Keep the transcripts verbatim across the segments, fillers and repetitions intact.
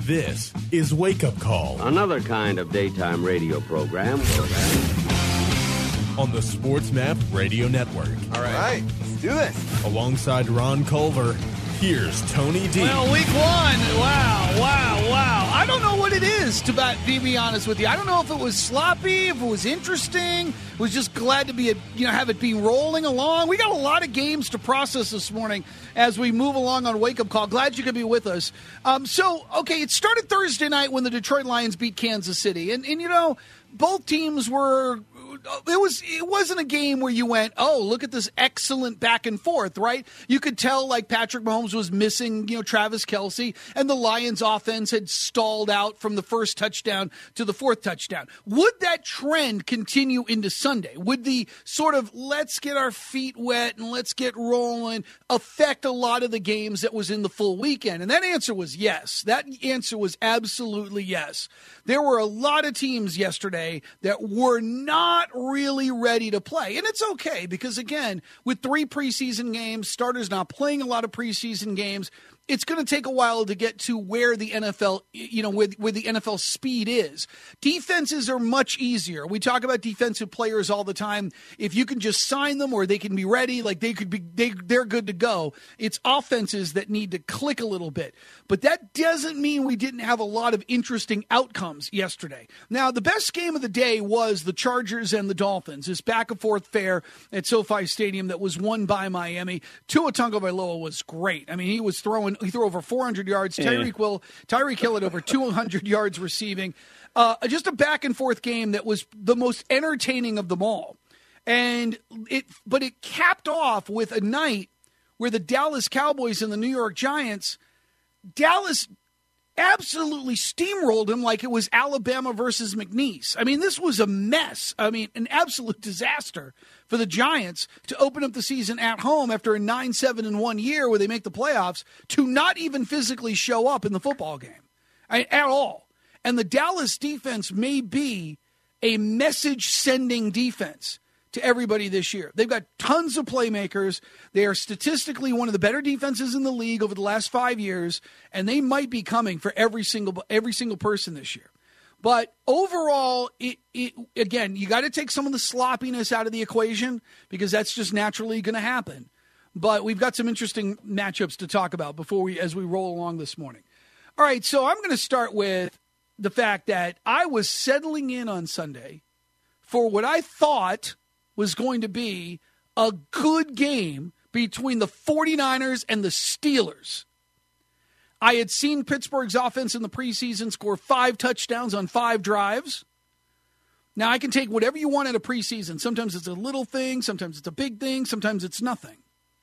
This is Wake Up Call. Another kind of daytime radio program. On the SportsMap Radio Network. All right. All right. Let's do this. Alongside Ron Culver, here's Tony D. Well, week one. Wow, wow, wow. I don't know what it is, to be, be honest with you. I don't know if it was sloppy, if it was interesting. Was just glad to be, a, you know, have it be rolling along. We got a lot of games to process this morning as we move along on Wake Up Call. Glad you could be with us. Um, so, okay, it started Thursday night when the Detroit Lions beat Kansas City. And, and you know, both teams were... It was it wasn't a game where you went, oh, look at this excellent back and forth, right? You could tell, like, Patrick Mahomes was missing, you know, Travis Kelce, and the Lions offense had stalled out from the first touchdown to the fourth touchdown. Would that trend continue into Sunday? Would the sort of let's get our feet wet and let's get rolling affect a lot of the games that was in the full weekend? And that answer was yes. That answer was absolutely yes. There were a lot of teams yesterday that were not really ready to play. And it's okay because, again, with three preseason games, starters not playing a lot of preseason games, it's going to take a while to get to where the N F L, you know, where, where the N F L speed is. Defenses are much easier. We talk about defensive players all the time. If you can just sign them or they can be ready, like they could be, they, they're good to go. It's offenses that need to click a little bit. But that doesn't mean we didn't have a lot of interesting outcomes yesterday. Now, the best game of the day was the Chargers and the Dolphins. This back and forth fair at SoFi Stadium that was won by Miami. Tua Tagovailoa was great. I mean, he was throwing He threw over four hundred yards. Tyreek Will, Tyreek Hill had over two hundred yards receiving. Uh, just a back-and-forth game that was the most entertaining of them all. And it, but it capped off with a night where the Dallas Cowboys and the New York Giants, Dallas absolutely steamrolled him like it was Alabama versus McNeese. I mean, this was a mess. I mean, an absolute disaster for the Giants to open up the season at home after a nine seven and one year where they make the playoffs to not even physically show up in the football game I mean, at all. And the Dallas defense may be a message-sending defense to everybody this year. They've got tons of playmakers. They are statistically one of the better defenses in the league over the last five years, and they might be coming for every single every single person this year. But overall, it, it again, you got to take some of the sloppiness out of the equation because that's just naturally going to happen. But we've got some interesting matchups to talk about before we as we roll along this morning. All right, so I'm going to start with the fact that I was settling in on Sunday for what I thought was going to be a good game between the 49ers and the Steelers. I had seen Pittsburgh's offense in the preseason score five touchdowns on five drives. Now, I can take whatever you want out of preseason. Sometimes it's a little thing, sometimes it's a big thing, sometimes it's nothing.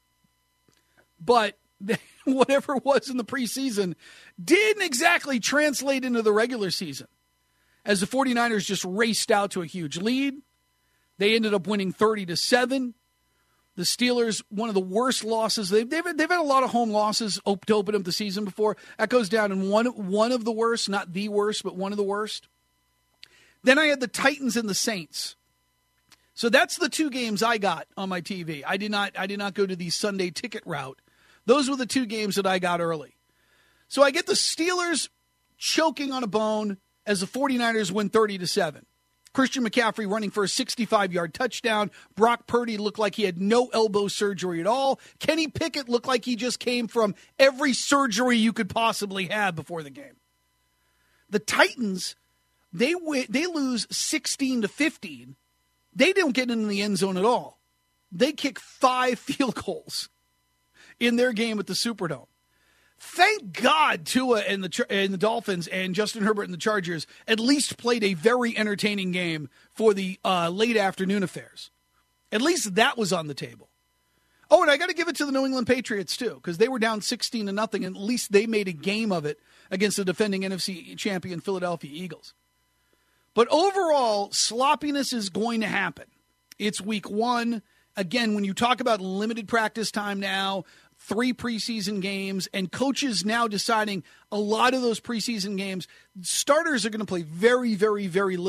But whatever it was in the preseason didn't exactly translate into the regular season, as the 49ers just raced out to a huge lead. They ended up winning thirty to seven. The Steelers, one of the worst losses. They've, they've, they've had a lot of home losses to open up the season before. That goes down in one, one of the worst, not the worst, but one of the worst. Then I had the Titans and the Saints. So that's the two games I got on my T V. I did not, I did not go to the Sunday ticket route. Those were the two games that I got early. So I get the Steelers choking on a bone as the 49ers win thirty to seven. Christian McCaffrey running for a sixty-five-yard touchdown. Brock Purdy looked like he had no elbow surgery at all. Kenny Pickett looked like he just came from every surgery you could possibly have before the game. The Titans, they win, they lose sixteen to fifteen. They don't get into the end zone at all. They kick five field goals in their game at the Superdome. Thank God Tua and the and the Dolphins and Justin Herbert and the Chargers at least played a very entertaining game for the uh, late afternoon affairs. At least that was on the table. Oh, and I got to give it to the New England Patriots too, because they were down sixteen to nothing, and at least they made a game of it against the defending N F C champion Philadelphia Eagles. But overall, sloppiness is going to happen. It's week one. Again, when you talk about limited practice time now, three preseason games, and coaches now deciding a lot of those preseason games, starters are going to play very, very, very little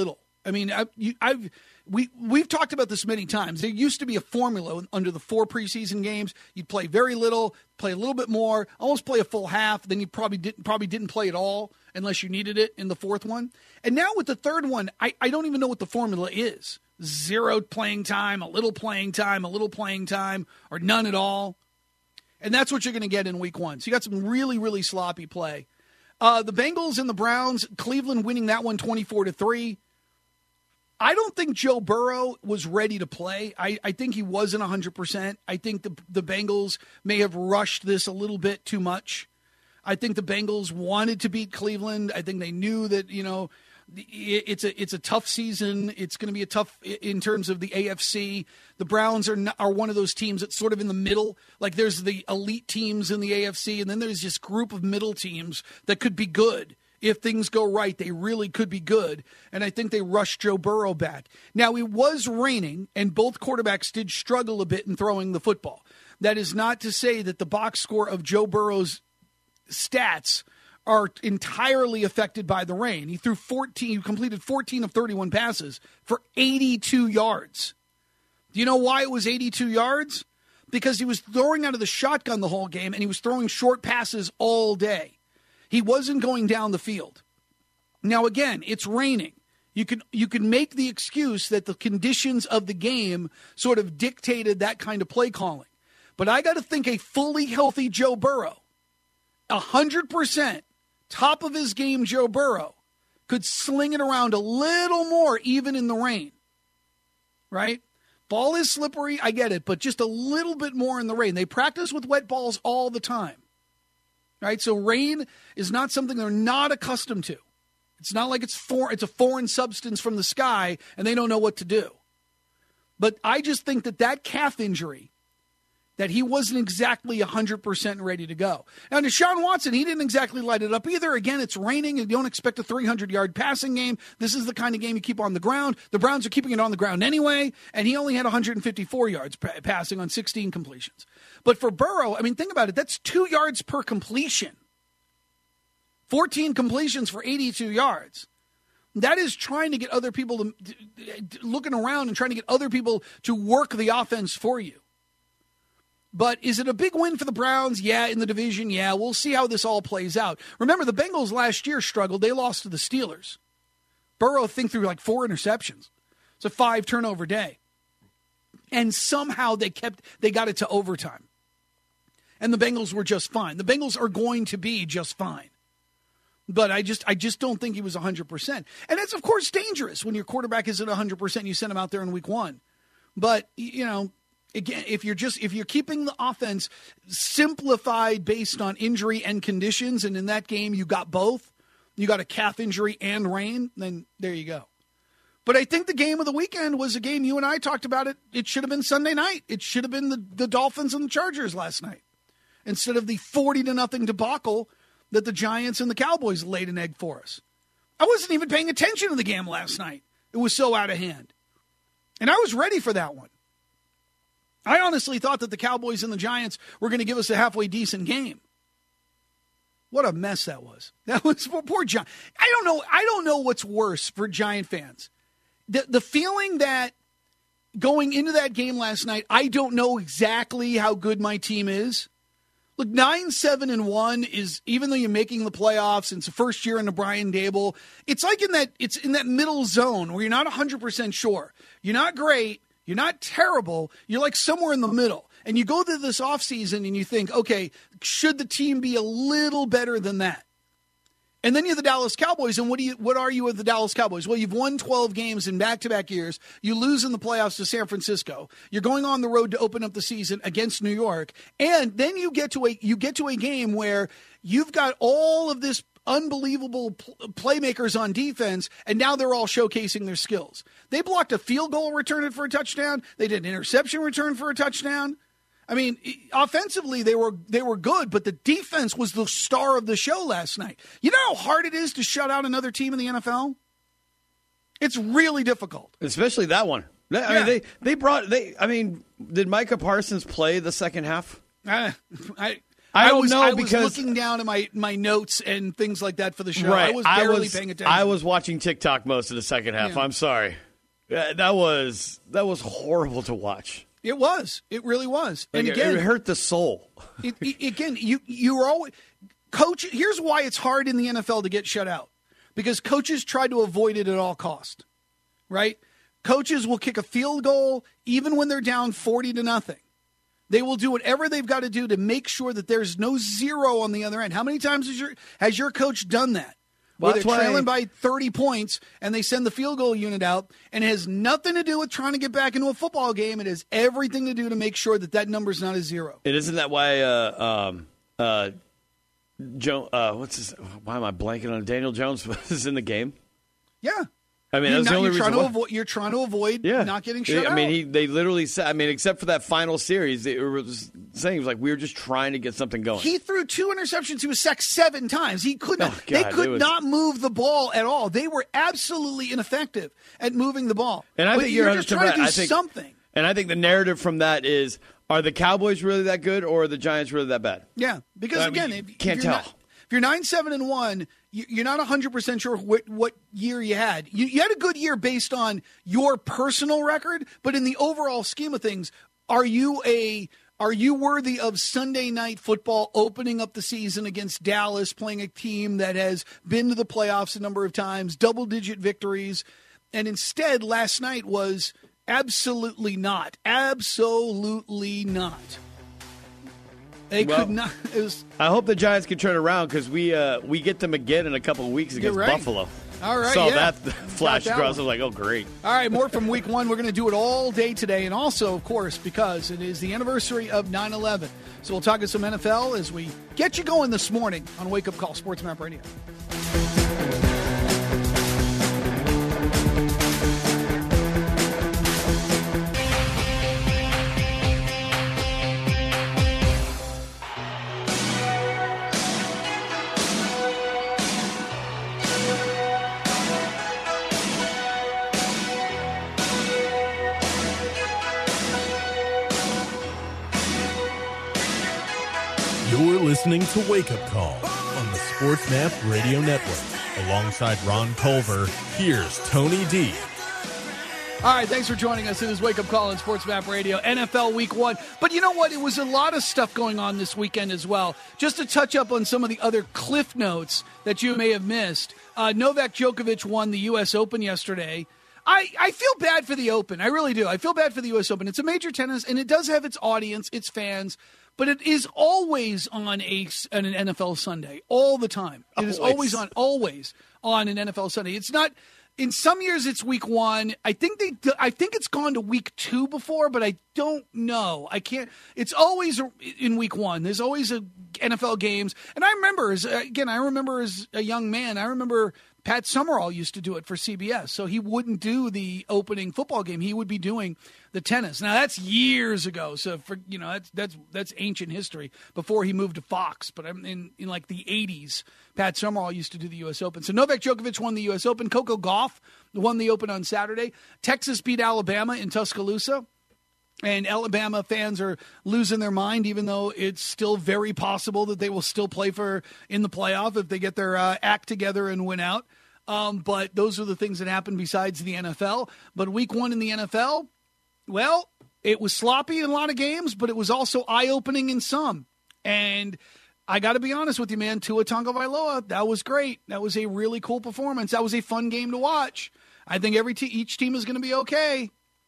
I mean, I, you, I've we we've talked about this many times. There used to be a formula under the four preseason games. You'd play very little, play a little bit more, almost play a full half. Then you probably didn't probably didn't play at all unless you needed it in the fourth one. And now with the third one, I, I don't even know what the formula is. Zero playing time, a little playing time, a little playing time, or none at all. And that's what you're going to get in week one. So you got some really, really sloppy play. Uh, the Bengals and the Browns, Cleveland winning that one twenty-four to three. I don't think Joe Burrow was ready to play. I, I think he wasn't one hundred percent. I think the, the Bengals may have rushed this a little bit too much. I think the Bengals wanted to beat Cleveland. I think they knew that, you know, it's a it's a tough season. It's going to be a tough in terms of the A F C. The Browns are not, are one of those teams that's sort of in the middle. Like there's the elite teams in the A F C, and then there's this group of middle teams that could be good. If things go right, they really could be good. And I think they rushed Joe Burrow back. Now, it was raining, and both quarterbacks did struggle a bit in throwing the football. That is not to say that the box score of Joe Burrow's stats are entirely affected by the rain. He threw fourteen, he completed fourteen of thirty-one passes for eighty-two yards. Do you know why it was eighty-two yards? Because he was throwing out of the shotgun the whole game, and he was throwing short passes all day. He wasn't going down the field. Now, again, it's raining. You can you can make the excuse that the conditions of the game sort of dictated that kind of play calling. But I got to think a fully healthy Joe Burrow, one hundred percent, top of his game Joe Burrow, could sling it around a little more even in the rain. Right? Ball is slippery, I get it, but just a little bit more in the rain. They practice with wet balls all the time. Right? So rain is not something they're not accustomed to. It's not like it's for, it's a foreign substance from the sky and they don't know what to do. But I just think that that calf injury, that he wasn't exactly one hundred percent ready to go. Now, Deshaun Watson, he didn't exactly light it up either. Again, it's raining and you don't expect a three hundred yard passing game. This is the kind of game you keep on the ground. The Browns are keeping it on the ground anyway, and he only had one hundred fifty-four yards p- passing on sixteen completions. But for Burrow, I mean, think about it. That's two yards per completion. fourteen completions for eighty-two yards. That is trying to get other people to, looking around and trying to get other people to work the offense for you. But is it a big win for the Browns? Yeah, in the division, yeah. We'll see how this all plays out. Remember, the Bengals last year struggled. They lost to the Steelers. Burrow, I think, threw like four interceptions. It's a five-turnover day. And somehow they kept they got it to overtime. And the Bengals were just fine. The Bengals are going to be just fine. But I just I just don't think he was one hundred percent. And it's, of course, dangerous when your quarterback isn't one hundred percent and you send him out there in week one. But, you know, again, if you're just if you're keeping the offense simplified based on injury and conditions, and in that game you got both, you got a calf injury and rain, then there you go. But I think the game of the weekend was a game you and I talked about it. It should have been Sunday night. It should have been the, the Dolphins and the Chargers last night instead of the forty to nothing debacle that the Giants and the Cowboys laid an egg for us. I wasn't even paying attention to the game last night. It was so out of hand. And I was ready for that one. I honestly thought that the Cowboys and the Giants were going to give us a halfway decent game. What a mess that was. That was for poor Giant. I don't know. I don't know what's worse for Giant fans. The, the feeling that going into that game last night, I don't know exactly how good my team is. Look, nine, seven, and one is, even though you're making the playoffs, and it's the first year in the Brian Dable, it's like in that it's in that middle zone where you're not one hundred percent sure. You're not great. You're not terrible. You're like somewhere in the middle. And you go through this offseason and you think, okay, should the team be a little better than that? And then you're the Dallas Cowboys, and what do you? What are you with the Dallas Cowboys? Well, you've won twelve games in back-to-back years. You lose in the playoffs to San Francisco. You're going on the road to open up the season against New York, and then you get to a you get to a game where you've got all of this unbelievable pl- playmakers on defense, and now they're all showcasing their skills. They blocked a field goal return it for a touchdown. They did an interception return for a touchdown. I mean, offensively, they were they were good, but the defense was the star of the show last night. You know how hard it is to shut out another team in the N F L? It's really difficult. Especially that one. I yeah. mean, they, they brought, they. I mean, did Micah Parsons play the second half? Uh, I I don't was, know I was because looking down at my, my notes and things like that for the show. right. I was barely I was, paying attention. I was watching TikTok most of the second half. Yeah. I'm sorry. Uh, That was that was horrible to watch. It was. It really was. And Like, again, it hurt the soul. it, it, again, you you were always coach. Here's why it's hard in the N F L to get shut out, because coaches try to avoid it at all cost. Right? Coaches will kick a field goal even when they're down forty to nothing. They will do whatever they've got to do to make sure that there's no zero on the other end. How many times has your has your coach done that? Well, Where that's they're trailing why- by thirty points and they send the field goal unit out, and it has nothing to do with trying to get back into a football game. It has everything to do to make sure that that number's not a zero. And isn't that why uh, um, uh, Joe? Uh, what's his? Why am I blanking on Daniel Jones was in the game? Yeah. I mean, You're, that's not, the only you're, reason trying to why. avoid, you're trying to avoid Yeah, not getting shut I mean, out. he they literally said. I mean, except for that final series, they were saying it was like we were just trying to get something going. He threw two interceptions. He was sacked seven times. He could not. Oh, they God, could it was- not move the ball at all. They were absolutely ineffective at moving the ball. And I But think you're just one trying hundred to do percent right. I think- something. And I think the narrative from that is: are the Cowboys really that good, or are the Giants really that bad? Yeah, because I mean, again, you if, can't if you're tell. Not, if you're nine seven and one, you, you're not one hundred percent sure what, what year you had. You, you had a good year based on your personal record, but in the overall scheme of things, are you a are you worthy of Sunday night football opening up the season against Dallas, playing a team that has been to the playoffs a number of times, double digit victories, and instead last night was absolutely not, absolutely not. They Well, could not. It was I hope the Giants can turn around because we uh, we get them again in a couple of weeks against right. Buffalo. All right, Saw yeah. that flash that across. I one. was like, oh, great. All right, more from week one. We're going to do it all day today. And also, of course, because it is the anniversary of nine eleven. So we'll talk to some N F L as we get you going this morning on Wake Up Call Sports Map Radio. You're listening to Wake Up Call on the Sports Map Radio Network. Alongside Ron Culver, here's Tony D. All right, thanks for joining us. It is Wake Up Call on Sports Map Radio, N F L Week One. But you know what? It was a lot of stuff going on this weekend as well. Just to touch up on some of the other cliff notes that you may have missed. Uh, Novak Djokovic won the U S Open yesterday. I, I feel bad for the Open. I really do. I feel bad for the U S Open. It's a major tennis, and it does have its audience, its fans, but it is always on a on an N F L Sunday, all the time. It is Always. always on, always on an N F L Sunday. It's not. In some years, it's week one. I think they. I think it's gone to week two before, but I don't know. I can't. It's always in week one. There's always a N F L games, and I remember as again. I remember as a young man. I remember Pat Summerall used to do it for C B S. So he wouldn't do the opening football game. He would be doing the tennis. Now that's years ago. So for you know that's that's that's ancient history before he moved to Fox. But I'm in in like the eighties. Pat Summerall used to do the U S Open. So Novak Djokovic won the U S Open. Coco Gauff won the Open on Saturday. Texas beat Alabama in Tuscaloosa. And Alabama fans are losing their mind, even though it's still very possible that they will still play for in the playoff if they get their uh, act together and win out. Um, but those are the things that happen besides the N F L. But week one in the N F L, well, it was sloppy in a lot of games, but it was also eye-opening in some. And I got to be honest with you, man, Tua Tagovailoa, that was great. That was a really cool performance. That was a fun game to watch. I think every te- each team is going to be okay.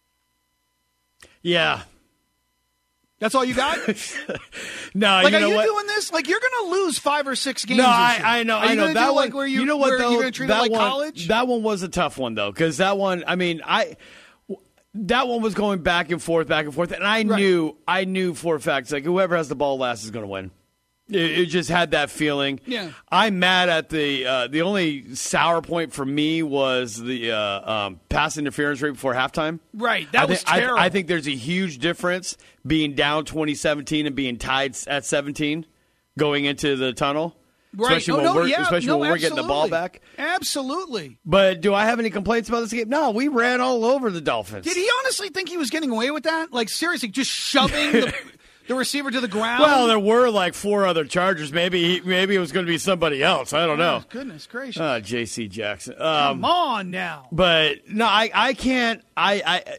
Yeah. That's all you got? No, Like, you are know you what? doing this? Like, you're going to lose five or six games. No, this I, year. I know, Are I you know gonna that do one. like where you, you know what where though? you're going to treat that it like one, college? That one was a tough one though, because that one. I mean, I that one was going back and forth, back and forth, and I Right. knew, I knew for a fact, like whoever has the ball last is going to win. It, it just had that feeling. Yeah. I'm mad at the uh, the only sour point for me was the uh, um, pass interference rate before halftime. Right, that I was think, I- terrible. I, think there's a huge difference being down twenty seventeen and being tied at seventeen going into the tunnel. Right. Especially Oh, when no, we're, yeah, especially no, when we're getting the ball absolutely. back. Absolutely. But do I have any complaints about this game? No, we ran all over the Dolphins. Did he honestly think he was getting away with that? Like, seriously, just shoving the, the receiver to the ground. Well, there were like four other Chargers. Maybe maybe it was going to be somebody else. I don't know. Oh, goodness gracious. Uh, J C Jackson. Um, Come on now. But no, I, I can't. I, I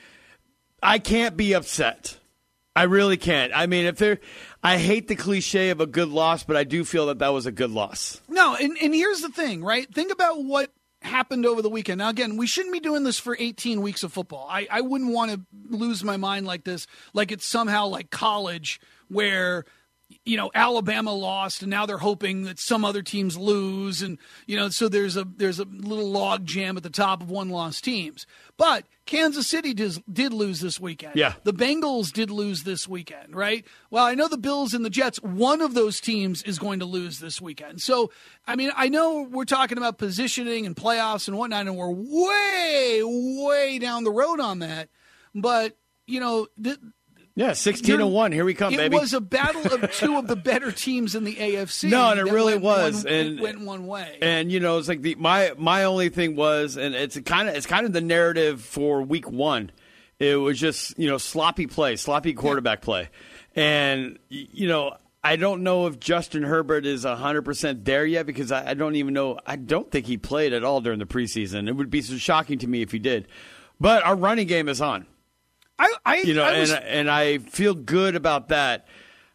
I can't be upset. I really can't. I mean, if there, I hate the cliche of a good loss, but I do feel that that was a good loss. No, and, and here's the thing, right? Think about what happened over the weekend. Now, again, we shouldn't be doing this for eighteen weeks of football. I, I wouldn't want to lose my mind like this, like it's somehow like college where, you know, Alabama lost and now they're hoping that some other teams lose. And, you know, so there's a there's a little log jam at the top of one-loss teams. But Kansas City did, did lose this weekend. Yeah. The Bengals did lose this weekend, right? Well, I know the Bills and the Jets, one of those teams is going to lose this weekend. So, I mean, I know we're talking about positioning and playoffs and whatnot, and we're way, way down the road on that. But, you know, th- yeah, sixteen and one. Here we come, it baby. It was a battle of two of the better teams in the A F C. No, and it really went was. One, and it went one way. And you know, it's like the my my only thing was, and it's kind of it's kind of the narrative for week one. It was just, you know, sloppy play, sloppy quarterback play, and you know, I don't know if Justin Herbert is a hundred percent there yet because I, I don't even know. I don't think he played at all during the preseason. It would be so shocking to me if he did. But our running game is on. I, I, you know, I was, and and I feel good about that.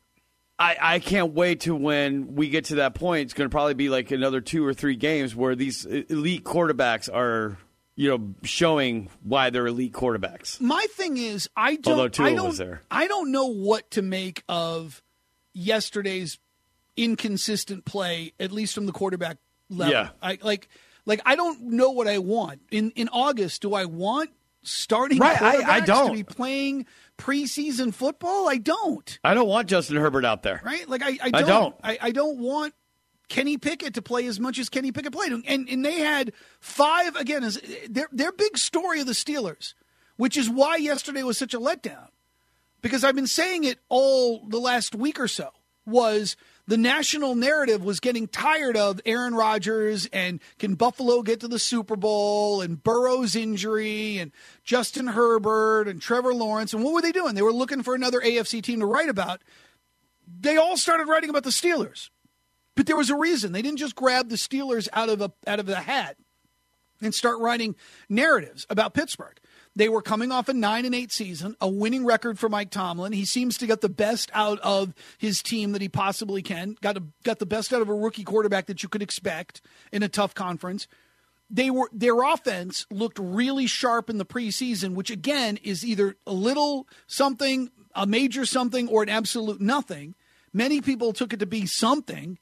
I I can't wait to when we get to that point. It's going to probably be like another two or three games where these elite quarterbacks are, you know, showing why they're elite quarterbacks. My thing is, I don't. Although Tua I don't, was there. I don't know what to make of yesterday's inconsistent play, at least from the quarterback level. Yeah. I like, like I don't know what I want in in August. Do I want starting right, quarterbacks I, I don't. to be playing preseason football? I don't. I don't want Justin Herbert out there. Right? Like I, I don't. I don't. I, I don't want Kenny Pickett to play as much as Kenny Pickett played, and and they had five again. Is their their big story of the Steelers, which is why yesterday was such a letdown, because I've been saying it all the last week or so. Was the national narrative was getting tired of Aaron Rodgers and can Buffalo get to the Super Bowl and Burrow's injury and Justin Herbert and Trevor Lawrence. And what were they doing? They were looking for another A F C team to write about. They all started writing about the Steelers. But there was a reason. They didn't just grab the Steelers out of a out of the hat and start writing narratives about Pittsburgh. They were coming off a nine and eight season, a winning record for Mike Tomlin. He seems to get the best out of his team that he possibly can. Got a, got the best out of a rookie quarterback that you could expect in a tough conference. They were their offense looked really sharp in the preseason, which again is either a little something, a major something, or an absolute nothing. Many people took it to be something.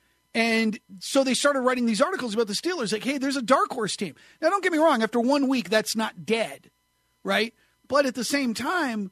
And so they started writing these articles about the Steelers, like, hey, there's a dark horse team. Now, don't get me wrong. After one week, that's not dead. Right? But at the same time,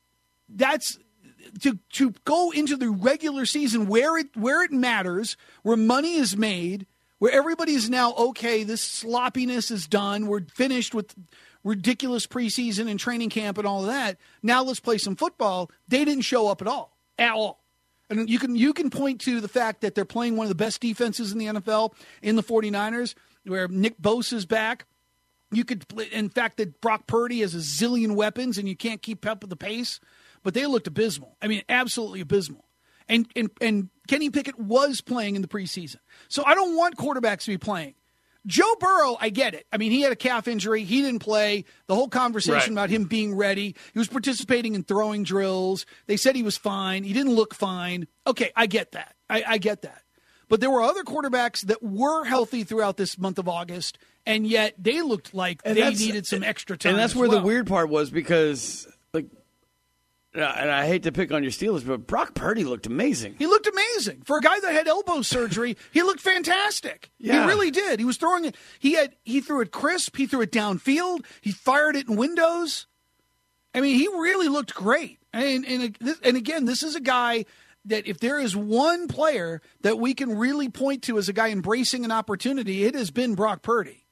that's to to go into the regular season where it where it matters, where money is made, where everybody's now, okay, this sloppiness is done. We're finished with ridiculous preseason and training camp and all of that. Now let's play some football. They didn't show up at all. At all. And you can you can point to the fact that they're playing one of the best defenses in the N F L in the 49ers, where Nick Bosa's back. You could, in fact, that Brock Purdy has a zillion weapons and you can't keep up with the pace, but they looked abysmal. I mean, absolutely abysmal. And and and Kenny Pickett was playing in the preseason, so I don't want quarterbacks to be playing. Joe Burrow, I get it. I mean, he had a calf injury. He didn't play. The whole conversation right. about him being ready. He was participating in throwing drills. They said he was fine. He didn't look fine. Okay, I get that. I, I get that. But there were other quarterbacks that were healthy throughout this month of August, and yet they looked like and they needed some extra time. And that's as where well. the weird part was, because, like, and I hate to pick on your Steelers, but Brock Purdy looked amazing. He looked amazing. For a guy that had elbow surgery, he looked fantastic. Yeah. He really did. He was throwing it. He had he threw it crisp. He threw it downfield. He fired it in windows. I mean, he really looked great. And and and again, this is a guy that if there is one player that we can really point to as a guy embracing an opportunity, it has been Brock Purdy.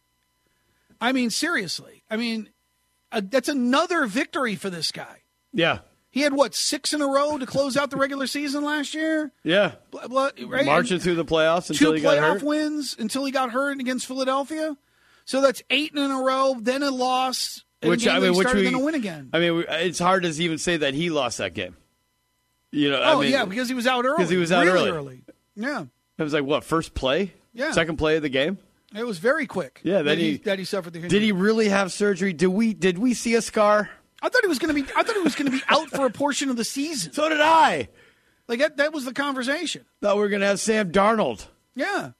I mean, seriously. I mean, uh, that's another victory for this guy. Yeah. He had, what, six in a row to close out the regular season last year? Yeah. Blah, blah, right? Marching and through the playoffs until he he got hurt. Two playoff wins until he got hurt against Philadelphia. So that's eight in a row, then a loss, and Which, a game I mean, he which started we, going to win again. I mean, it's hard to even say that he lost that game. You know, Oh, I mean, yeah, because he was out early. Because he was out really early. early. Yeah. It was like, what, first play? Yeah. Second play of the game? It was very quick. Yeah, that, that he, he- that he suffered the injury. Did he really have surgery? Did we Did we see a scar? I thought he was going to be. I thought he was going to be out for a portion of the season. So did I. Like that. That was the conversation. Thought we were going to have Sam Darnold. Yeah.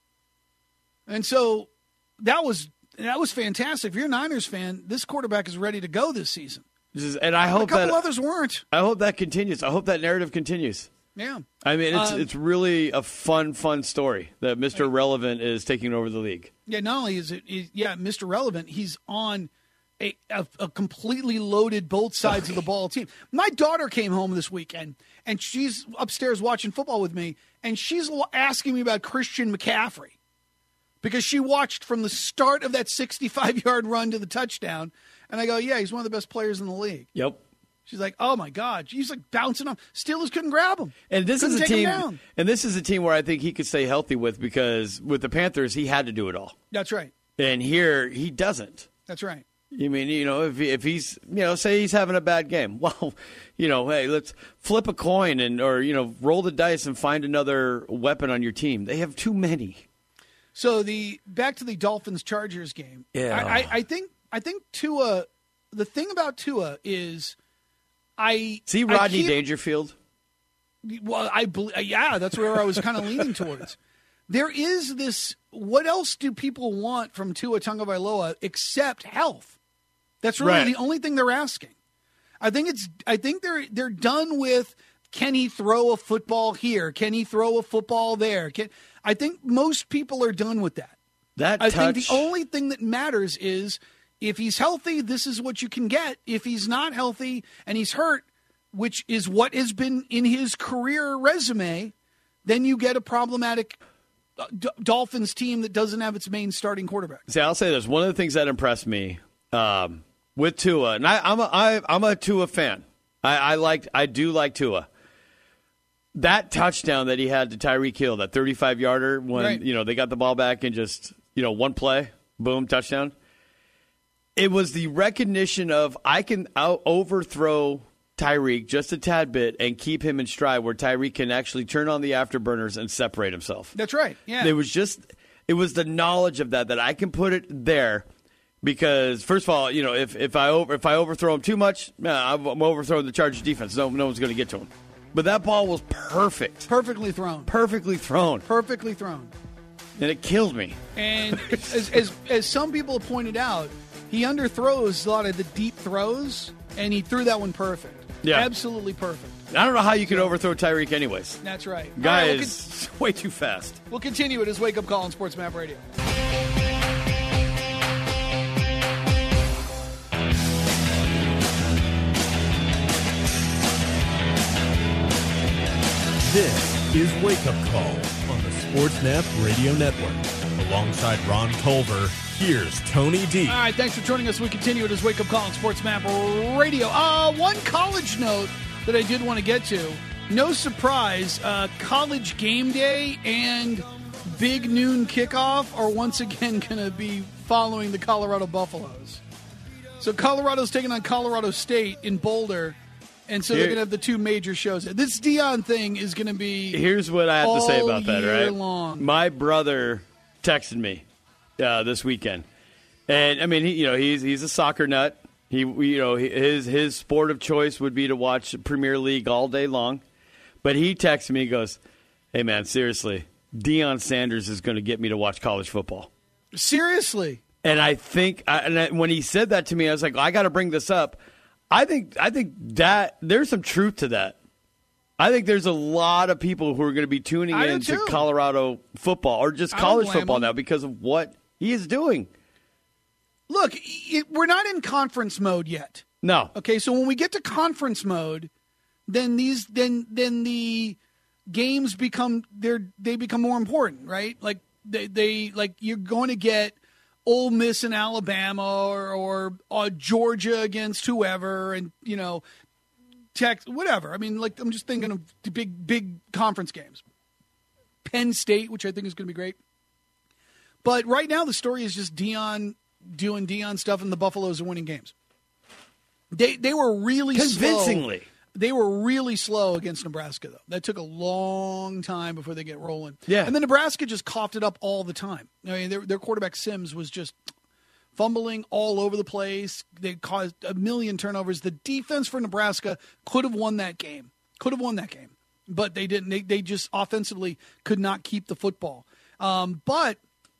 And so that was that was fantastic. If you're a Niners fan, this quarterback is ready to go this season. This is, and I A hope couple that others weren't. I hope that continues. I hope that narrative continues. Yeah. I mean, it's Um, it's really a fun, fun story that Mister Relevant is taking over the league. Yeah. Not only is it, is, yeah, Mister Relevant, he's on a, a, a completely loaded both sides of the ball team. My daughter came home this weekend, and she's upstairs watching football with me, and she's asking me about Christian McCaffrey because she watched from the start of that sixty-five-yard run to the touchdown, and I go, yeah, he's one of the best players in the league. Yep. She's like, oh, my God. He's like bouncing off. Steelers couldn't grab him. And this Couldn't is a take him team, down. and this is a team where I think he could stay healthy with because with the Panthers he had to do it all, That's right. and here he doesn't. That's right. I mean, you know, if he, if he's, you know, say he's having a bad game, well, you know, hey, let's flip a coin and or you know, roll the dice and find another weapon on your team. They have too many. So the back to the Dolphins Chargers game. Yeah. I, I, I think I think Tua. The thing about Tua is, I See I Rodney keep- Dangerfield. Well, I bel- yeah, that's where I was kind of leaning towards. There is this. What else do people want from Tua Tagovailoa except health? That's really Right. the only thing they're asking. I think it's. I think they're they're done with. Can he throw a football here? Can he throw a football there? Can I think most people are done with that. That I touch. think the only thing that matters is if he's healthy, this is what you can get. If he's not healthy and he's hurt, which is what has been in his career resume, then you get a problematic uh, D- Dolphins team that doesn't have its main starting quarterback. See, I'll say this. One of the things that impressed me um, with Tua, and I, I'm a I, I'm a Tua fan. I, I liked I do like Tua. That touchdown that he had to Tyreek Hill, that thirty-five yarder, when Right. you know they got the ball back and just you know one play, boom, touchdown. It was the recognition of I can out overthrow Tyreek just a tad bit and keep him in stride, where Tyreek can actually turn on the afterburners and separate himself. That's right. Yeah. It was just, it was the knowledge of that, that I can put it there because, first of all, you know, if, if I over, if I overthrow him too much, nah, I'm I'm overthrowing the Chargers defense. No, no one's going to get to him. But that ball was perfect. Perfectly thrown. Perfectly thrown. Perfectly thrown. And it killed me. And as, as as some people have pointed out, he underthrows a lot of the deep throws, and he threw that one perfect. Yeah. Absolutely perfect. I don't know how you can overthrow Tyreek anyways. That's right. Guy All right, we'll is way too fast. con- we'll continue it as Wake Up Call on Sports Map Radio. This is Wake Up Call on the SportsMap Radio Network. Alongside Ron Culver, here's Tony D. All right, thanks for joining us. We continue it as Wake Up Call on Sports Map Radio. Uh, one college note that I did want to get to. No surprise, uh, college game day and big noon kickoff are once again going to be following the Colorado Buffaloes. So Colorado's taking on Colorado State in Boulder, and so they're Here- going to have the two major shows. This Dion thing is going to be Here's what I have to say all about that, year right? long. My brother texted me uh, this weekend, and I mean, he, you know, he's he's a soccer nut. He, you know, his his sport of choice would be to watch Premier League all day long. But he texted me, he goes, "Hey man, seriously, Deion Sanders is going to get me to watch college football." Seriously. And I think, I, and I, when he said that to me, I was like, I got to bring this up. I think, I think that there's some truth to that. I think there's a lot of people who are going to be tuning I do in to too. Colorado football or just I don't college blame football them. now because of what he is doing. Look, it, we're not in conference mode yet. No, Okay, so when we get to conference mode, then these then then the games become they're they become more important, right? Like they, they like you're going to get Ole Miss and Alabama or or uh, Georgia against whoever, and you know, Tech whatever. I mean, like I'm just thinking of the big big conference games. Penn State, which I think is going to be great. But right now the story is just Dion doing Dion stuff, and the Buffaloes are winning games. They they were really slow. convincingly. they were really slow against Nebraska, though. That took a long time before they get rolling. Yeah. And then Nebraska just coughed it up all the time. I mean, their, their quarterback Sims was just fumbling all over the place. They caused a million turnovers. The defense for Nebraska could have won that game. Could have won that game. But they didn't. They, they just offensively could not keep the football. Um, but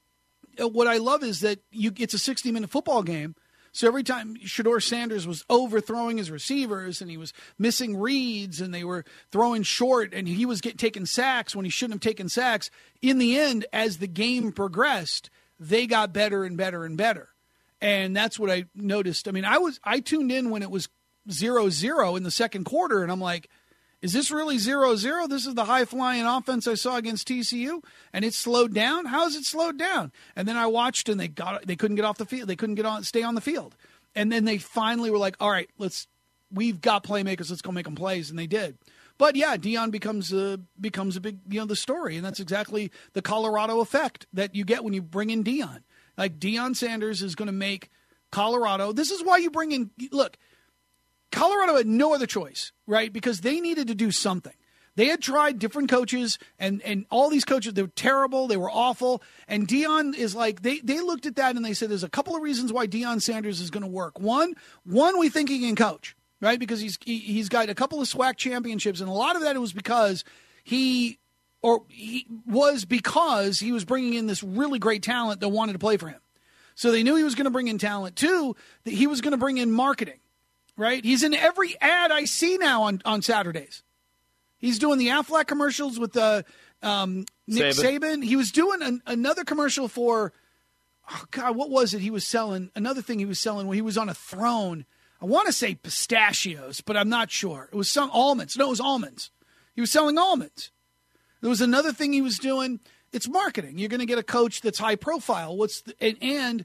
what I love is that you it's a sixty-minute football game. So every time Shedeur Sanders was overthrowing his receivers and he was missing reads and they were throwing short and he was get, taking sacks when he shouldn't have taken sacks, in the end, as the game progressed, they got better and better and better. And that's what I noticed. I mean, I was I tuned in when it was zero zero in the second quarter, and I'm like, is this really zero zero? This is the high-flying offense I saw against T C U, and it's slowed down? How is it slowed down? And then I watched, and they got they couldn't get off the field. They couldn't get on, stay on the field. And then they finally were like, all right, let's we've got playmakers. Let's go make them plays, and they did. But, yeah, Deion becomes a, becomes a big, you know, the story, and that's exactly the Colorado effect that you get when you bring in Deion. Like, Deion Sanders is going to make Colorado. This is why you bring in – look – Colorado had no other choice, right? Because they needed to do something. They had tried different coaches, and, and all these coaches, they were terrible, they were awful. And Deion is like, they, they looked at that and they said, there's a couple of reasons why Deion Sanders is going to work. One, one, we think he can coach, right? Because he's he, he's got a couple of SWAC championships, and a lot of that was because he, or he was because he was bringing in this really great talent that wanted to play for him. So they knew he was going to bring in talent. Two, that he was going to bring in marketing. Right? He's in every ad I see now on, on Saturdays. He's doing the Aflac commercials with uh, um, Nick Saban. Saban. He was doing an, another commercial for, oh God, what was it he was selling? Another thing he was selling when he was on a throne. I want to say pistachios, but I'm not sure. It was some almonds. No, it was almonds. He was selling almonds. There was another thing he was doing. It's marketing. You're going to get a coach that's high profile. What's the, and, and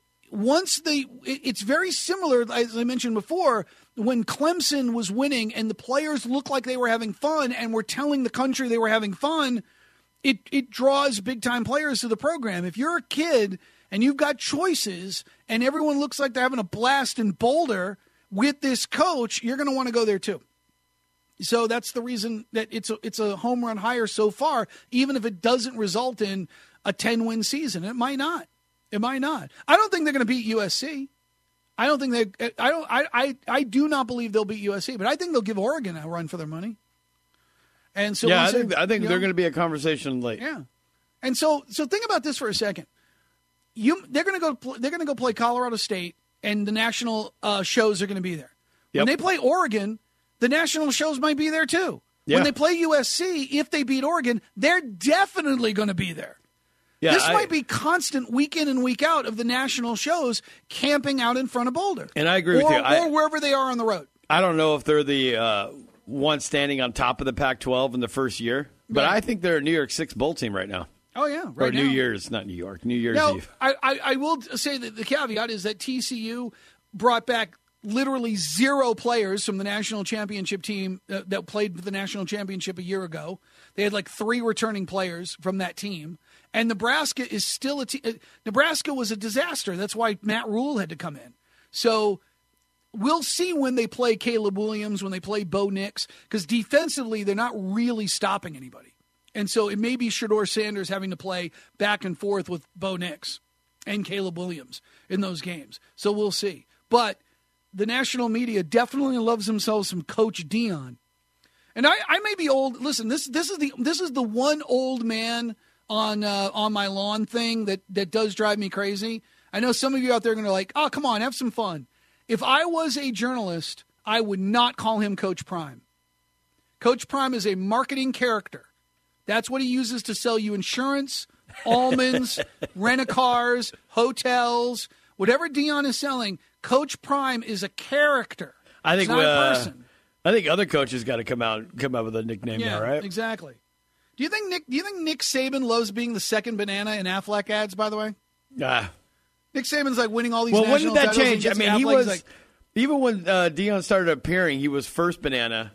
Once they, it's very similar, as I mentioned before, when Clemson was winning and the players looked like they were having fun and were telling the country they were having fun, it, it draws big-time players to the program. If you're a kid and you've got choices and everyone looks like they're having a blast in Boulder with this coach, you're going to want to go there too. So that's the reason that it's a, it's a home run hire so far, even if it doesn't result in a ten-win season. It might not. It might not. I don't think they're going to beat U S C. I don't think they. I don't. I, I. I do not believe they'll beat U S C, but I think they'll give Oregon a run for their money. And so, yeah, I think. I think they're going to be a conversation late. Yeah, and so, so think about this for a second. You, they're going to go. They're going to go play Colorado State, and the national uh, shows are going to be there. Yep. When they play Oregon, the national shows might be there too. Yeah. When they play U S C, if they beat Oregon, they're definitely going to be there. Yeah, this I, might be constant week in and week out of the national shows camping out in front of Boulder. And I agree or, with you. I, or wherever they are on the road. I don't know if they're the uh, one standing on top of the Pac twelve in the first year, but yeah. I think they're a New York Six Bowl team right now. Oh, yeah. Right or now. New Year's, not New York, New Year's now, Eve. I, I, I will say that the caveat is that T C U brought back literally zero players from the national championship team uh, that played for the national championship a year ago. They had like three returning players from that team. And Nebraska is still a team. Nebraska was a disaster. That's why Matt Rule had to come in. So we'll see when they play Caleb Williams, when they play Bo Nix, because defensively they're not really stopping anybody. And so it may be Shedeur Sanders having to play back and forth with Bo Nix and Caleb Williams in those games. So we'll see. But the national media definitely loves themselves some Coach Deion. And I, I may be old. Listen, this this is the this is the one old man on uh, on my lawn thing that, that does drive me crazy. I know some of you out there are going to like, oh, come on, have some fun. If I was a journalist, I would not call him Coach Prime. Coach Prime is a marketing character. That's what he uses to sell you insurance, almonds, rent-a-cars, hotels, whatever Deion is selling. Coach Prime is a character. I think it's not uh, a person. I think other coaches got to come out come up with a nickname yeah, now, right? Exactly. Do you think Nick? Do you think Nick Saban loves being the second banana in Aflac ads? By the way, ah, Nick Saban's like winning all these. Well, when national did that titles change? I mean, Aflac, he was like, even when uh, Deion started appearing, he was first banana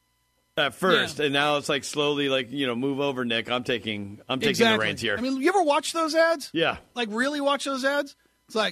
at first, yeah. and now it's like slowly, like you know, move over, Nick. I'm taking, I'm taking exactly. the reins here. I mean, you ever watch those ads? Yeah, like really watch those ads? It's like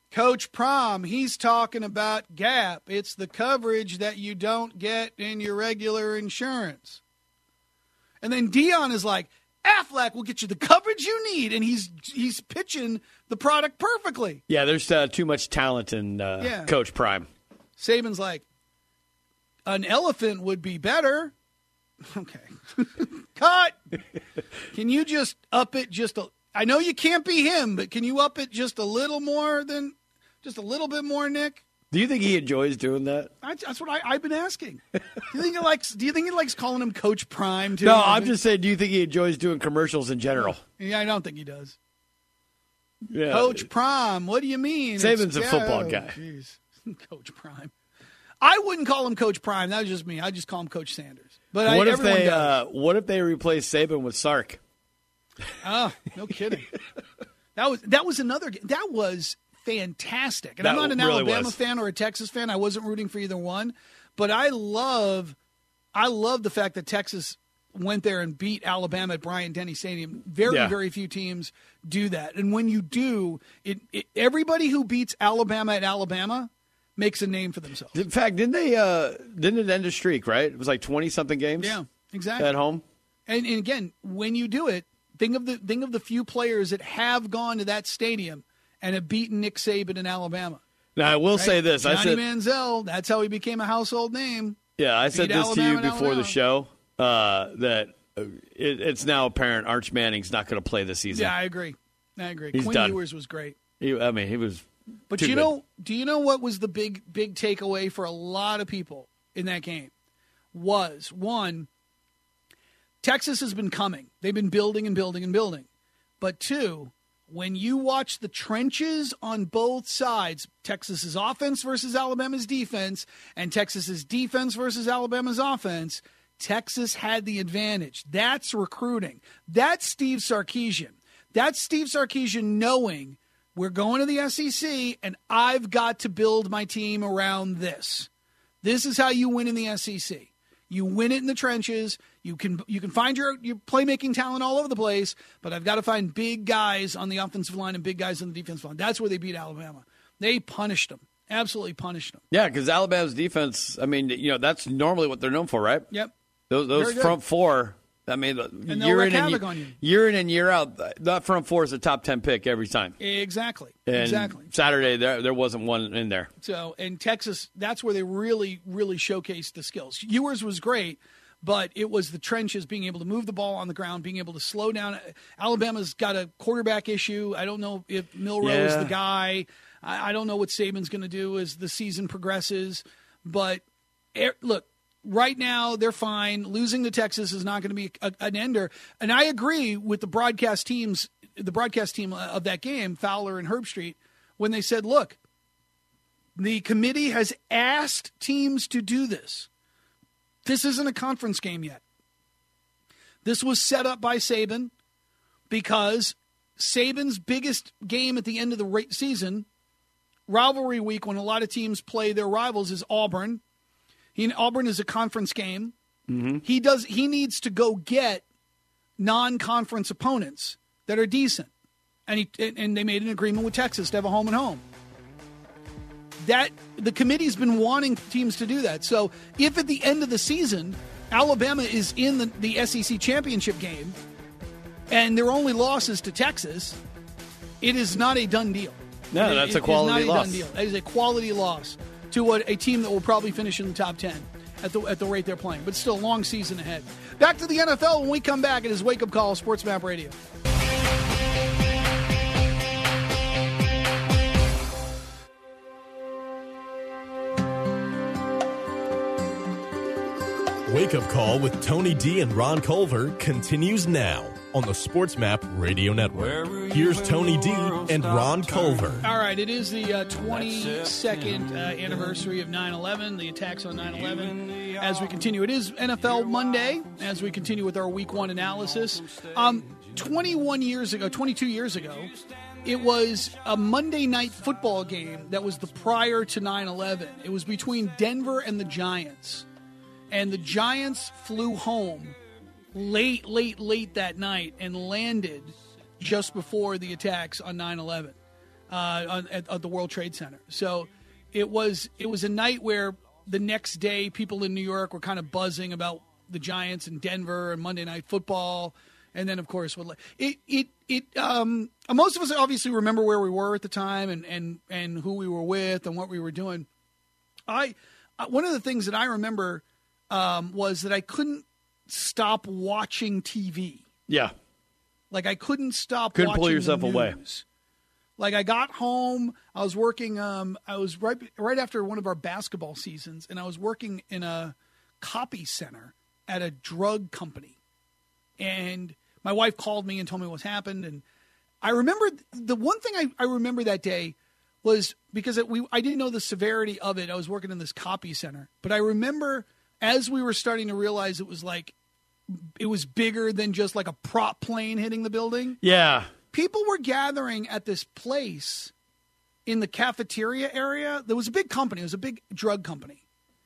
Coach Prom, he's talking about gap. It's the coverage that you don't get in your regular insurance. And then Dion is like, Aflac will get you the coverage you need, and he's he's pitching the product perfectly. Yeah, there's uh, too much talent in uh, yeah. Coach Prime. Saban's like, an elephant would be better. Okay. Cut. Can you just up it just a I know you can't be him, but can you up it just a little more than just a little bit more, Nick? Do you think he enjoys doing that? I, that's what I, I've been asking. Do you think he likes? Do you think he likes calling him Coach Prime too? No, I'm just saying. Do you think he enjoys doing commercials in general? Yeah, I don't think he does. Yeah. Coach Prime, what do you mean? Saban's a yeah, football oh, guy. Geez. Coach Prime. I wouldn't call him Coach Prime. That was just me. I just call him Coach Sanders. But what I, if they? Uh, what if they replace Saban with Sark? Oh, no kidding. That was that was another. That was. Fantastic. And that I'm not an really Alabama was. fan or a Texas fan. I wasn't rooting for either one. But I love I love the fact that Texas went there and beat Alabama at Bryant-Denny Stadium. Very, yeah. very few teams do that. And when you do, it, it everybody who beats Alabama at Alabama makes a name for themselves. In fact, didn't they uh, didn't it end a streak, right? It was like twenty-something games? Yeah, exactly. At home? And, and again, when you do it, think of the think of the few players that have gone to that stadium and have beaten Nick Saban in Alabama. Now, I will right? say this. Johnny I said, Manziel, that's how he became a household name. Yeah, I Beat said this Alabama to you and before Alabama. the show, uh, that it, it's now apparent Arch Manning's not going to play this season. Yeah, I agree. I agree. He's Quinn done. Ewers was great. He, I mean, he was But too you good. know, do you know what was the big, big takeaway for a lot of people in that game? Was, one, Texas has been coming. They've been building and building and building. But two, when you watch the trenches on both sides, Texas's offense versus Alabama's defense, and Texas's defense versus Alabama's offense, Texas had the advantage. That's recruiting. That's Steve Sarkisian. That's Steve Sarkisian knowing we're going to the S E C, and I've got to build my team around this. This is how you win in the S E C. You win it in the trenches. You can you can find your, your playmaking talent all over the place, but I've got to find big guys on the offensive line and big guys on the defensive line. That's where they beat Alabama. They punished them. Absolutely punished them. Yeah, because Alabama's defense, I mean, you know, that's normally what they're known for, right? Yep. Those, those front four, I mean, and year wreak in, and havoc year, on you. year in and year out, that front four is a top ten pick every time. Exactly. And exactly. Saturday, there there wasn't one in there. So, and Texas, that's where they really, really showcased the skills. Ewers was great, but it was the trenches, being able to move the ball on the ground, being able to slow down. Alabama's got a quarterback issue. I don't know if Milroe yeah. is the guy. I, I don't know what Saban's going to do as the season progresses. But, er, look, right now they're fine. Losing to Texas is not going to be a, an ender. And I agree with the broadcast teams, the broadcast team of that game, Fowler and Herbstreit, when they said, look, the committee has asked teams to do this. This isn't a conference game yet. This was set up by Saban because Saban's biggest game at the end of the season, rivalry week, when a lot of teams play their rivals, is Auburn. He, Auburn is a conference game. Mm-hmm. He does. He needs to go get non-conference opponents that are decent, and he and they made an agreement with Texas to have a home and home. That the committee's been wanting teams to do that. So if at the end of the season Alabama is in the, the S E C championship game and their only loss is to Texas, it is not a done deal. No, it, that's it, a quality it is not loss. a done deal. That is a quality loss to a, a team that will probably finish in the top ten at the at the rate they're playing. But still, a long season ahead. Back to the N F L when we come back. It is Wake Up Call, Sports Map Radio. Wake Up Call with Tony D and Ron Culver continues now on the Sports Map Radio Network. Here's Tony D and Ron Culver. All right, it is the uh, twenty-second uh, anniversary of nine eleven, the attacks on nine eleven. As we continue, it is N F L Monday, as we continue with our Week one analysis. Um, twenty-one years ago, twenty-two years ago, it was a Monday night football game that was the prior to nine eleven. It was between Denver and the Giants. And the Giants flew home late, late, late that night and landed just before the attacks on nine eleven. uh, on, at, at the World Trade Center. So it was it was a night where the next day people in New York were kind of buzzing about the Giants in Denver and Monday Night Football. And then, of course, it it it um, most of us obviously remember where we were at the time and, and, and who we were with and what we were doing. I one of the things that I remember um, was that I couldn't stop watching T V. Yeah, like I couldn't stop. Couldn't watching pull yourself the news. away. Like I got home, I was working. Um, I was right right after one of our basketball seasons, and I was working in a copy center at a drug company. And my wife called me and told me what's happened. And I remember the one thing I, I remember that day was because it, we I didn't know the severity of it. I was working in this copy center. But I remember as we were starting to realize it was like it was bigger than just like a prop plane hitting the building. Yeah. People were gathering at this place in the cafeteria area. There was a big company. It was a big drug company.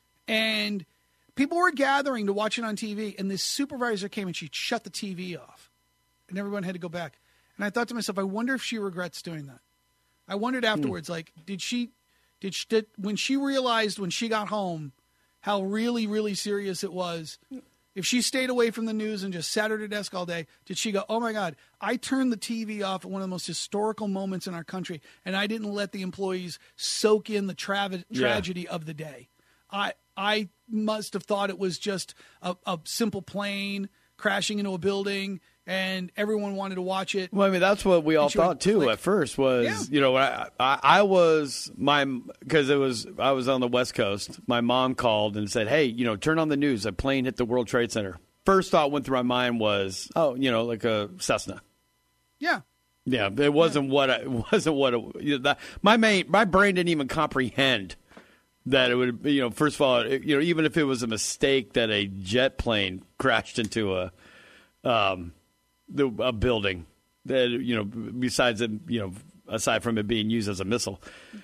And people were gathering to watch it on T V, and this supervisor came and she shut the T V off, and everyone had to go back. And I thought to myself, I wonder if she regrets doing that. I wondered afterwards, mm. like, did she, did she, did, when she realized when she got home how really, really serious it was, if she stayed away from the news and just sat at her desk all day, did she go, oh my God, I turned the T V off at one of the most historical moments in our country, and I didn't let the employees soak in the tra- tragedy yeah. of the day. I I must have thought it was just a, a simple plane crashing into a building, and everyone wanted to watch it. Well, I mean, that's what we all thought too click. At first. Was yeah. you know, I, I, I was my because it was I was on the West Coast. My mom called and said, "Hey, you know, turn on the news. A plane hit the World Trade Center." First thought went through my mind was, "Oh, you know, like a Cessna." Yeah. Yeah, it wasn't yeah. what I, it wasn't what it, you know, that, my main my brain didn't even comprehend that it would, you know, first of all, it, you know, even if it was a mistake that a jet plane crashed into a, um, the, a building that, you know, besides it, you know, aside from it being used as a missile,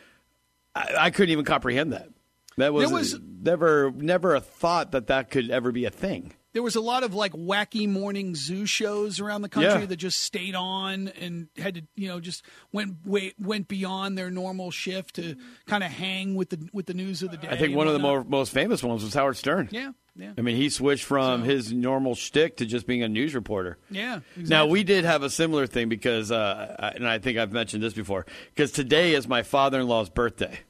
I, I couldn't even comprehend that. That was, was never, never a thought that that could ever be a thing. There was a lot of like wacky morning zoo shows around the country yeah. that just stayed on and had to, you know, just went went beyond their normal shift to kind of hang with the with the news of the day. I think one of the more, most famous ones was Howard Stern. Yeah, yeah. I mean, he switched from so, his normal shtick to just being a news reporter. Yeah. Exactly. Now, we did have a similar thing because, uh, and I think I've mentioned this before, because today is my father-in-law's birthday.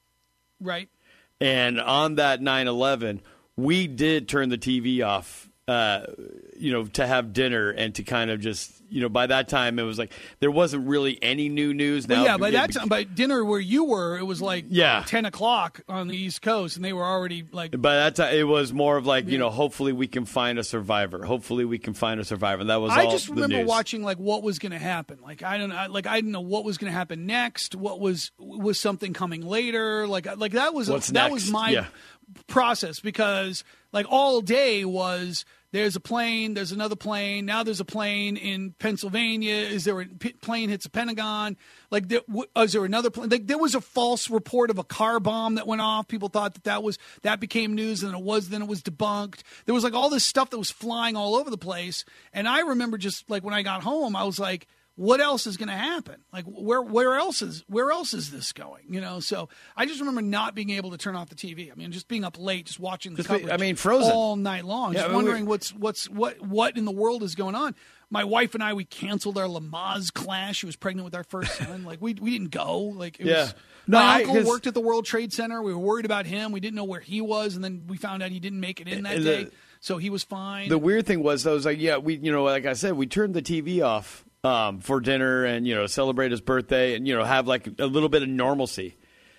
Right. And on that nine eleven, we did turn the T V off, uh, you know, to have dinner and to kind of just, you know, by that time it was like there wasn't really any new news. Now, well, yeah, by that time, by dinner where you were, it was like yeah. ten o'clock on the East Coast, and they were already like. By that time, it was more of like, yeah. you know, hopefully we can find a survivor. Hopefully we can find a survivor. And that was I all just the remember news. watching like what was going to happen. Like I don't know, like I didn't know what was going to happen next. What was was something coming later? Like like that was What's that next? was my yeah. process because like all day was. There's a plane. There's another plane. Now there's a plane in Pennsylvania. Is there a p- plane hits a Pentagon? Like, there, w- is there another plane? Like, there was a false report of a car bomb that went off. People thought that that was that became news, and it was. Then it was debunked. There was like all this stuff that was flying all over the place. And I remember just like when I got home, I was like, what else is going to happen? Like, where where else is where else is this going? You know, so I just remember not being able to turn off the T V. I mean, just being up late, just watching the just coverage. Be, I mean, Frozen all night long, yeah, just I mean, wondering what's what's what what in the world is going on. My wife and I, we canceled our Lamaze class. She was pregnant with our first son. Like we we didn't go. Like it yeah. was. No, my I, uncle cause, worked at the World Trade Center. We were worried about him. We didn't know where he was, and then we found out he didn't make it in that the, day. So he was fine. The weird thing was, though, was like, yeah, we, you know, like I said, we turned the T V off. Um, for dinner and, you know, celebrate his birthday and, you know, have like a little bit of normalcy.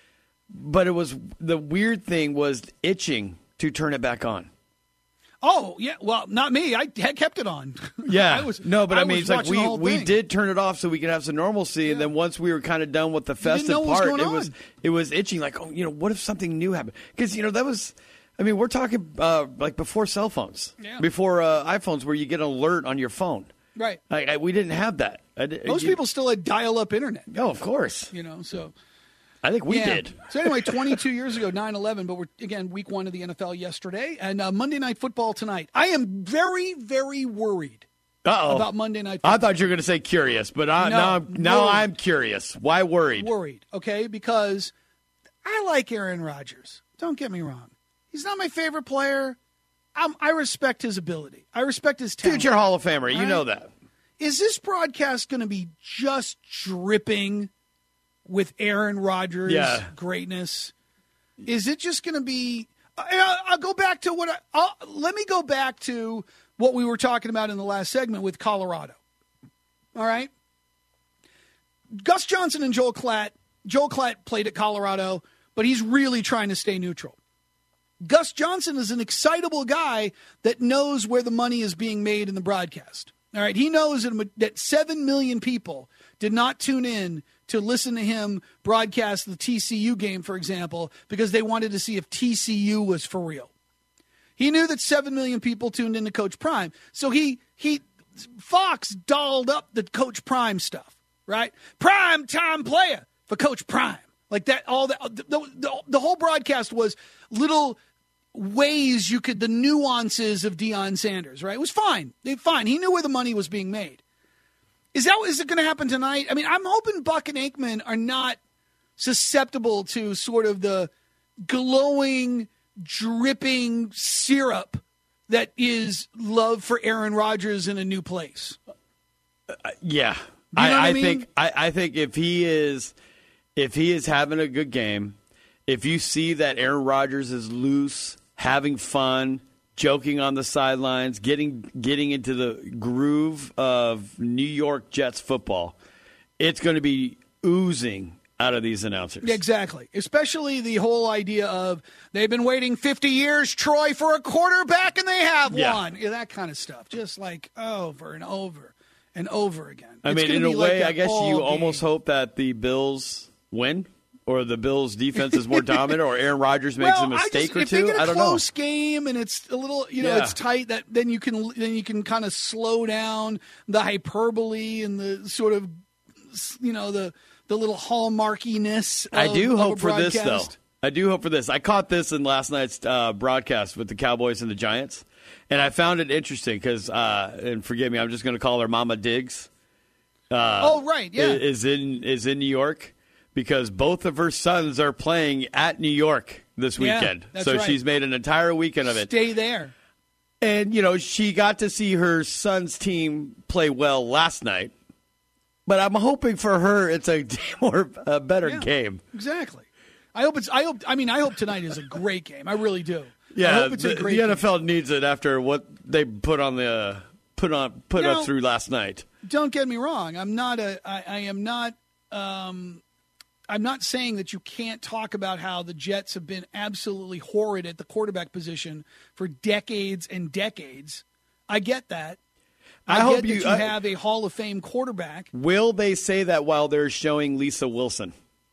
But it was the weird thing was itching to turn it back on. Oh, yeah. Well, not me. I had kept it on. Yeah. I was, no, but I, I mean, it's like we, we did turn it off so we could have some normalcy. Yeah. And then once we were kind of done with the festive part, was it was, it was itching like, oh, you know, what if something new happened? Because, you know, that was, I mean, we're talking uh, like before cell phones, yeah. before uh, iPhones where you get an alert on your phone. Right. I, I, we didn't have that. I, Most you, people still had dial-up internet. Oh, of course. You know, so. I think we yeah. did. So anyway, twenty-two years ago, nine eleven, but we're, again, week one of the N F L yesterday, and uh, Monday Night Football tonight. I am very, very worried Uh-oh. about Monday Night Football. I thought you were going to say curious, but I, No, now, I'm, now worried. I'm curious. Why worried? Worried, okay? Because I like Aaron Rodgers. Don't get me wrong. He's not my favorite player. I'm, I respect his ability. I respect his talent. Future Hall of Famer. You All know right? that. Is this broadcast going to be just dripping with Aaron Rodgers' Yeah. greatness? Is it just going to be? I'll, I'll go back to what I. I'll, let me go back to what we were talking about in the last segment with Colorado. All right, Gus Johnson and Joel Klatt. Joel Klatt played at Colorado, but he's really trying to stay neutral. Gus Johnson is an excitable guy that knows where the money is being made in the broadcast. All right, he knows that, that seven million people did not tune in to listen to him broadcast the T C U game, for example, because they wanted to see if T C U was for real. He knew that seven million people tuned into Coach Prime. So he, he Fox dolled up the Coach Prime stuff, right? Prime time player for Coach Prime. Like that, all the, the, the, the whole broadcast was little ways you could, the nuances of Deion Sanders, right? It was fine. It, fine. He knew where the money was being made. Is that is it going to happen tonight? I mean, I'm hoping Buck and Aikman are not susceptible to sort of the glowing, dripping syrup that is love for Aaron Rodgers in a new place. Uh, yeah, You know I, what I I mean? think I, I think if he is if he is having a good game, if you see that Aaron Rodgers is loose, having fun, joking on the sidelines, getting getting into the groove of New York Jets football, it's going to be oozing out of these announcers. Exactly. Especially the whole idea of they've been waiting fifty years, Troy, for a quarterback, and they have Yeah. one. Yeah, that kind of stuff. Just like over and over and over again. I It's mean, gonna in a be like way, that I guess all you game. almost hope that the Bills win, or the Bills' defense is more dominant, or Aaron Rodgers makes well, a mistake I just, or if they two. get a I don't know. close game and it's a little, you know, Yeah. it's tight. That then you can then you can kind of slow down the hyperbole and the sort of, you know, the the little hallmarkiness. Of, I do of a hope for this, though. broadcast. I do hope for this. I caught this in last night's uh, broadcast with the Cowboys and the Giants, and I found it interesting because, uh, and forgive me, I'm just going to call her Mama Diggs. Uh, Oh right, yeah. is in is in New York because both of her sons are playing at New York this Yeah, weekend. that's so right. she's made an entire weekend of it. Stay there. And, you know, she got to see her son's team play well last night. But I'm hoping for her it's a more a better Yeah, game. Exactly. I hope it's. I hope. I mean, I hope tonight is a great game. I really do. I Yeah, hope it's the, a the great N game. F L needs it after what they put on the put on put Now- up through last night. Don't get me wrong. I'm not a. I, I am not. Um, I'm not saying that you can't talk about how the Jets have been absolutely horrid at the quarterback position for decades and decades. I get that. I, I get hope that you- you I- have a Hall of Fame quarterback. Will they say that while they're showing Lisa Wilson?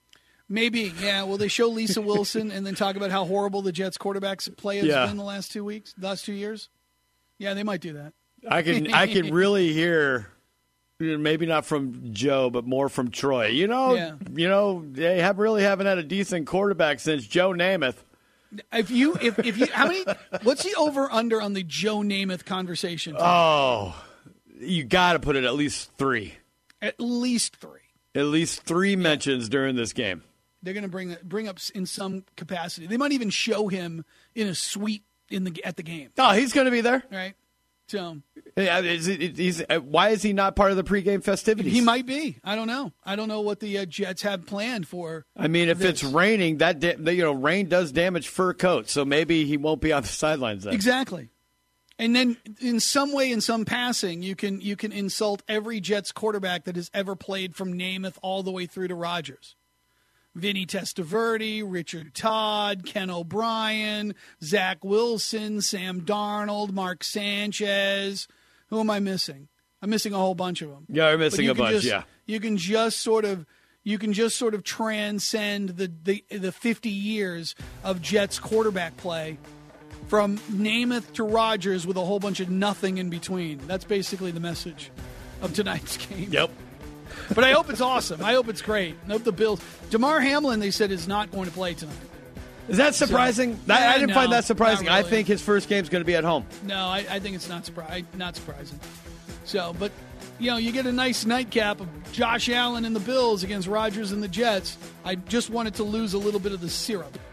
Maybe, yeah. Will they show Lisa Wilson and then talk about how horrible the Jets quarterbacks play has Yeah. been the last two weeks, the last two years? Yeah, they might do that. I can I can really hear, maybe not from Joe, but more from Troy. You know, Yeah. you know they have really haven't had a decent quarterback since Joe Namath. If you, if, if you, how many? What's the over under on the Joe Namath conversation? Oh, you got to put it at least three. At least three. At least three mentions during this game. They're going to bring bring up in some capacity. They might even show him in a suite in the at the game. Oh, he's going to be there. Right. So Yeah, is it, he's, uh, why is he not part of the pregame festivities? he might be. I don't know. I don't know what the uh, Jets have planned for. I mean, if this. it's raining, that da- you know, rain does damage fur coats, so maybe he won't be on the sidelines then. Exactly. And then in some way, in some passing, you can you can insult every Jets quarterback that has ever played from Namath all the way through to Rodgers. Vinny Testaverde, Richard Todd, Ken O'Brien, Zach Wilson, Sam Darnold, Mark Sanchez. Who am I missing? I'm missing a whole bunch of them. Yeah, you're But missing you a can bunch. just- yeah, You can just sort of you can just sort of transcend the, the the fifty years of Jets quarterback play from Namath to Rodgers with a whole bunch of nothing in between. That's basically the message of tonight's game. yep. But I hope it's awesome. I hope it's great. I hope the Bills. DeMar Hamlin, they said, is not going to play tonight. Is that surprising? So- I, I Yeah, didn't no, find that surprising. not I really. think his first game's going to be at home. No, I, I think it's not surpri- not surprising. So, but, you know, you get a nice nightcap of Josh Allen and the Bills against Rodgers and the Jets. I just wanted to lose a little bit of the syrup.